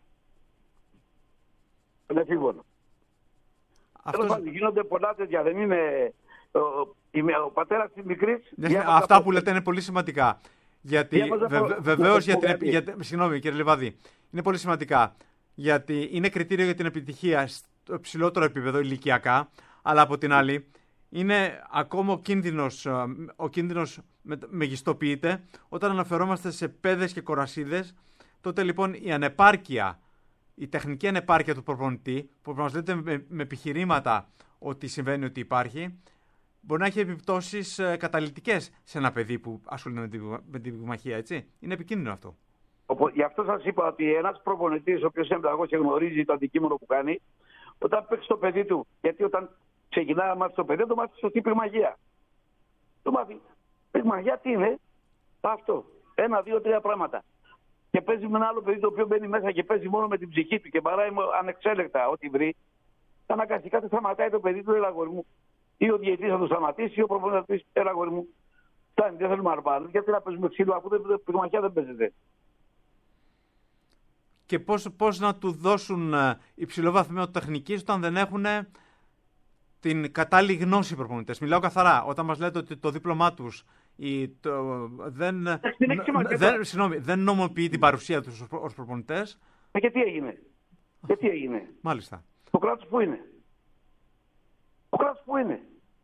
Είναι σύμφωνο. Γίνονται πολλά τέτοια, δεν είναι. Ο πατέρας της μικρής. Αυτά που λέτε είναι πολύ σημαντικά. Γιατί βεβαίως συγγνώμη κύριε Λιβάδη, είναι πολύ σημαντικά. Γιατί είναι κριτήριο για την επιτυχία στο υψηλότερο επίπεδο ηλικιακά, αλλά από την άλλη είναι ακόμα ο κίνδυνος μεγιστοποιείται όταν αναφερόμαστε σε παιδες και κορασίδες. Τότε λοιπόν η τεχνική ανεπάρκεια του προπονητή, που μας λέτε με επιχειρήματα ότι συμβαίνει, ότι υπάρχει, μπορεί να έχει επιπτώσεις καταλυτικές σε ένα παιδί που ασχολείται με την πυγμαχία, έτσι. Είναι επικίνδυνο αυτό. Γι' αυτό σας είπα ότι ένας προπονητής, ο οποίος είναι παιδαγωγός και γνωρίζει το αντικείμενο που κάνει, όταν παίξει το παιδί του, γιατί όταν ξεκινάει να μάθει το παιδί, το μάθει σωστή πυγμαχία. Το μάθει. Πυγμαχία τι είναι? Αυτό. 1, 2, 3 πράγματα. Και παίζει με ένα άλλο παιδί το οποίο μπαίνει μέσα και παίζει μόνο με την ψυχή του και παράει ανεξέλεκτα ό,τι βρει. Αναγκαστικά του σταματάει το παιδί του, έλα αγόρι μου. Ή ο διαιτητής θα το σταματήσει, ή ο προπονητής θα του πει, έλα αγόρι μου. Φτάνει, δεν θέλουμε να πάρουμε. Γιατί να παίζουμε ξύλο, αφού πυγμαχία δεν παίζεται. Και πώς να του δώσουν υψηλό βαθμό τεχνικής όταν δεν έχουν την κατάλληλη γνώση οι προπονητές? Μιλάω καθαρά. Όταν μας λέτε ότι το δίπλωμά τους δεν νομοποιεί την παρουσία τους ως προπονητές. Και τι έγινε? Τι έγινε? Μάλιστα. Το κράτος που είναι? Το κράτος που είναι?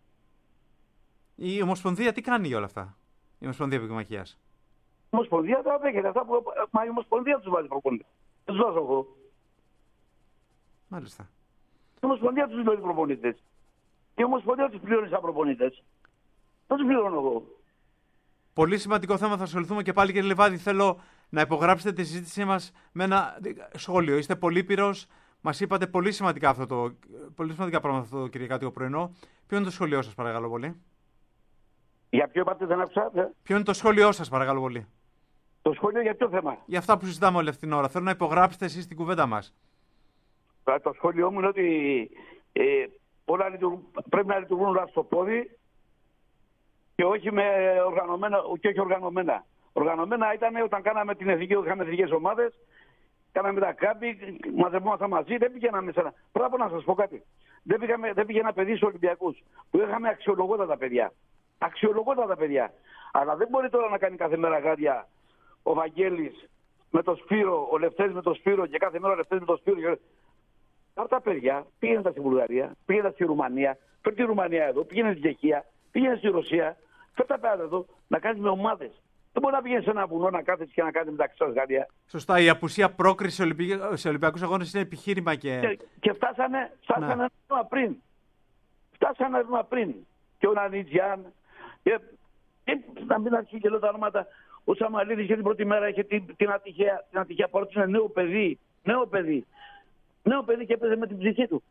Η Ομοσπονδία τι κάνει για όλα αυτά? Η Ομοσπονδία Πυγμαχίας. Η Ομοσπονδία δεν δέχεται αυτά που. Μα η Ομοσπονδία τους βάζει προπονητές. Δεν τους βάζω εγώ. Μάλιστα. Η Ομοσπονδία τους πληρώνει προπονητές. Η Ομοσπονδία τους πληρώνει σαν προπονητές. Δεν τους πληρώνω εγώ. Πολύ σημαντικό θέμα, θα ασχοληθούμε και πάλι, κύριε Λιβάδη. Θέλω να υπογράψετε τη συζήτησή μας με ένα σχόλιο. Είστε πολύπειρος. Μας είπατε πολύ σημαντικά πράγματα αυτό το Κυριακάτικο πρωινό. Ποιο είναι το σχόλιο σας, παρακαλώ πολύ? Για ποιο είπατε, δεν άκουσα? Ποιο είναι το σχόλιο σας, παρακαλώ πολύ? Το σχόλιο για ποιο θέμα? Για αυτά που συζητάμε όλη αυτή την ώρα. Θέλω να υπογράψετε εσείς την κουβέντα μας. Το σχόλιο μου είναι ότι όλα πρέπει να λειτουργούν όλα στο πόδι και όχι οργανωμένα. Οργανωμένα ήταν όταν κάναμε την είχαμε εθνικές ομάδες, κάναμε τα κάμπι, μαζευόμασταν μαζί, δεν πηγαίναμε σε ένα. Πρέπει να σας πω κάτι. Δεν πήγε ένα παιδί στους Ολυμπιακούς που είχαμε αξιολογότατα παιδιά. Αξιολογότατα παιδιά. Αλλά δεν μπορεί τώρα να κάνει κάθε μέρα γάντια ο Βαγγέλης με το Σπύρο, ο Λευτέρης με το Σπύρο και κάθε μέρα ο Λευτέρης με το Σπύρο. Αυτά τα παιδιά πήγαιναν στη Βουλγαρία, πήγαιναν στη Ρουμανία, φέρνει τη Ρουμανία εδώ, πήγαιναν στη Τσεχία, πήγαιναν στη Ρωσία, φέρνει τα παιδιά εδώ να κάνει με ομάδες. Δεν μπορεί να πηγαίνει σε ένα βουνό να κάθεσαι και να κάνει μεταξύ σας γάντια. Σωστά, η απουσία πρόκριση σε Ολυμπιακούς Αγώνες είναι επιχείρημα και φτάσανε ένα βήμα πριν. Φτάσανε ένα βήμα πριν. Και ο Νανιτζιάν. Και να μην αρχίσει και λέω τα ονόματα. Ο Σαμαλίδης είχε την πρώτη μέρα, είχε την ατυχία παρότι είναι νέο παιδί. Νέο παιδί και έπαιζε με την ψυχή του.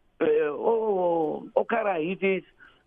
Ο Καραΐτης,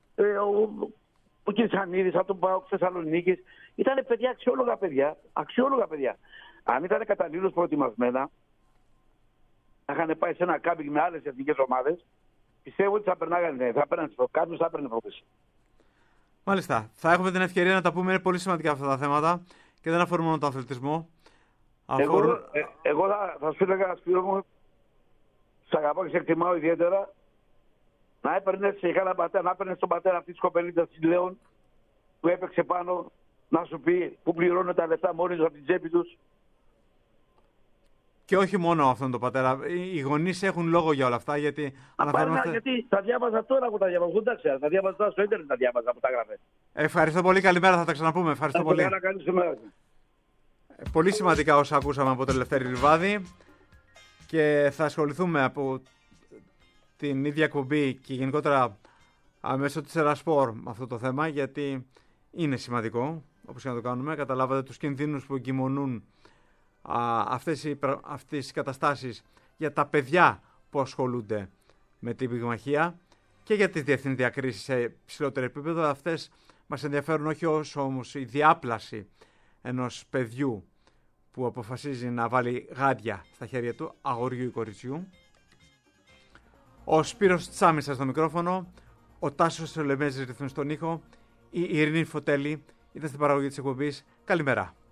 ο Κυρσανίδης από τον ΠΑΟΚ Θεσσαλονίκης. Ήταν παιδιά, αξιόλογα παιδιά. Αν ήταν καταλήλως προετοιμασμένα, θα είχαν πάει σε ένα κάμπινγκ με άλλες εθνικές ομάδες, πιστεύω ότι θα περνάγανε, κάποιος θα έπαιρνε πρόκληση. Μάλιστα. Θα έχουμε την ευκαιρία να τα πούμε. Είναι πολύ σημαντικά αυτά τα θέματα και δεν αφορούν μόνο τον αθλητισμό. Εγώ θα σου έλεγα, Σπύρο μου, σ' αγαπάω και σε εκτιμάω ιδιαίτερα, να έπαιρνες τον πατέρα αυτής της κοπελίτας της Λέων που έπαιξε πάνω, να σου πει που πληρώνουν τα λεφτά μόνοι τους από την τσέπη τους. Και όχι μόνο αυτόν τον πατέρα. Οι γονείς έχουν λόγο για όλα αυτά. Γιατί τα διάβαζα τώρα που τα διάβαζα. Δεν τα ξέρω. Τα διάβαζα τώρα στο ίντερνετ, τα διάβαζα που τα γράφε. Ευχαριστώ πολύ. Καλημέρα. Θα τα ξαναπούμε. Ευχαριστώ πολύ. Πολύ σημαντικά όσα ακούσαμε από τον Λευτέρη Λιβάδη. Και θα ασχοληθούμε από την ίδια εκπομπή και γενικότερα μέσω της Ερασπορ με αυτό το θέμα. Γιατί είναι σημαντικό, όπως και να το κάνουμε. Καταλάβατε τους κινδύνους που εγκυμονούν αυτές οι καταστάσεις για τα παιδιά που ασχολούνται με την πυγμαχία και για τις διεθνείς διακρίσεις σε ψηλότερο επίπεδο. Αυτές μας ενδιαφέρουν όχι όσο όμως η διάπλαση ενός παιδιού που αποφασίζει να βάλει γάντια στα χέρια του, αγοριού ή κοριτσιού. Ο Σπύρος Τσάμισας στο μικρόφωνο, ο Τάσος Σολεμέζης ρυθμίζει στον ήχο, η Ειρήνη Φωτέλη ήταν στην παραγωγή της εκπομπής. Καλημέρα.